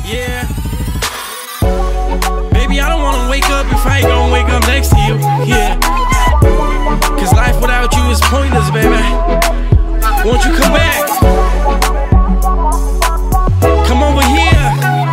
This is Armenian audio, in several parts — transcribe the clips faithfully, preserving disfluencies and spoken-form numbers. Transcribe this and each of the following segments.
Yeah. Baby, I don't wanna wake up if I ain't gonna wake up next to you. Yeah. Cause life without you is pointless, baby. Won't you come back? Come over here.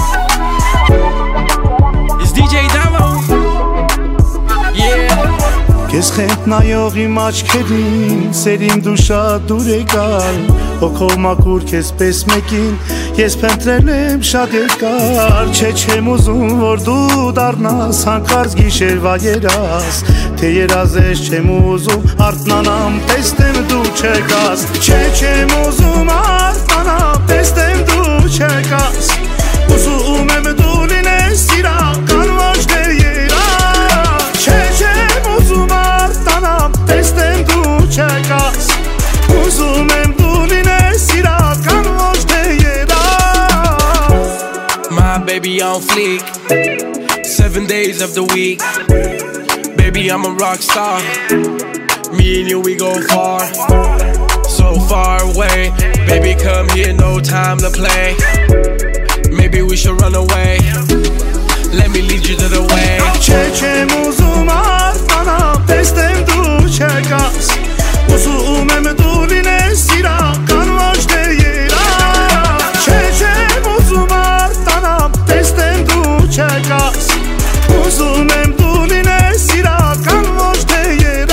It's D J Damo. Yeah. Քեզ խենթ նայող իմ աչքերին, սերիմ դու շատ դուր եկար, հոգով մաքուր քեզ պես մեկին, ես փնտրել եմ շատ երկար, չէ չեմ ուզում, որ դու դառնաս հանկարծ գիշերվա երաս, թե երազես չեմ ուզում, արթնանամ, տեսնեմ դու չեկաս, չէ չեմ ուզում, արթնանամ, տեսնեմ դու չեկաս, ուզում եմ դու լինես սիրական ոչ թե երաս, չէ չեմ ուզում տեսնեմ դու չեկաս, ուզում եմ դու լինես իրական ոչ թե երաս. My baby on fleek, seven days of the week. Baby, I'm a rock star. Me and you, we go far, so far away. Baby, come here, no time to play. Maybe we should run away. Let me lead you to the way. Չէ չեմ ուզում արթնանամ, տեսնեմ դու չեկաս, ուզում եմ դու լինես իրական ոչ թե երաս, չէ չեմ ուզում արթնանամ, տեսնեմ դու չեկաս, ուզում եմ դու լինես իրական ոչ թե երաս.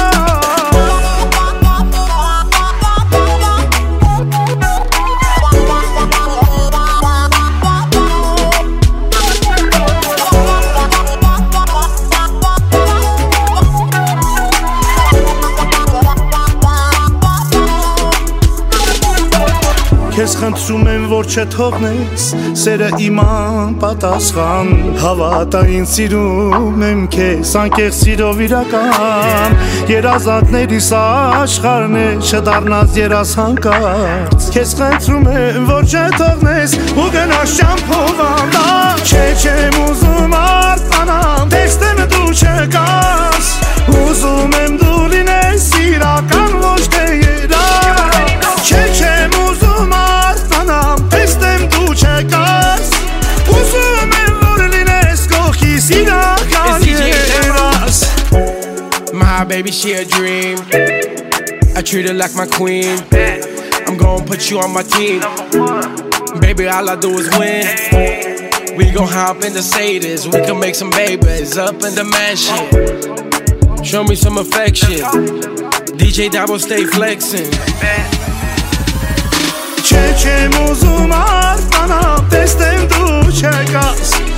Քեզ խնդրում եմ, որ չթողնես, սերը իման պատասխան, հավատա ինձ սիրում եմ քեզ, անկեղծ սիրով իրական, երազանքներիս աշխարհն է, չդառնաս երաս հանկարծ, քեզ խնդրում եմ, որ չթողնես, ու գնաս շամփով անդա, չէ չեմ ուզում արթնանամ, տեսնեմ դու չեկաս, ուզում եմ դու լինես իրական ոչ թե երաս, չէ չեմ ուզում տեսնեմ դու չեկաս, ուզում եմ որ լինես կողքիս իրական երաս. My baby, she a dream. I treat her like my queen. I'm gonna put you on my team. Baby, all I do is win. We gon' hop in the Mercedes. We can make some babies up in the mansion. Show me some affection. D J Dabo stay flexing. Չէ չեմ ուզում արթնանամ, տեսնեմ դու չեկաս,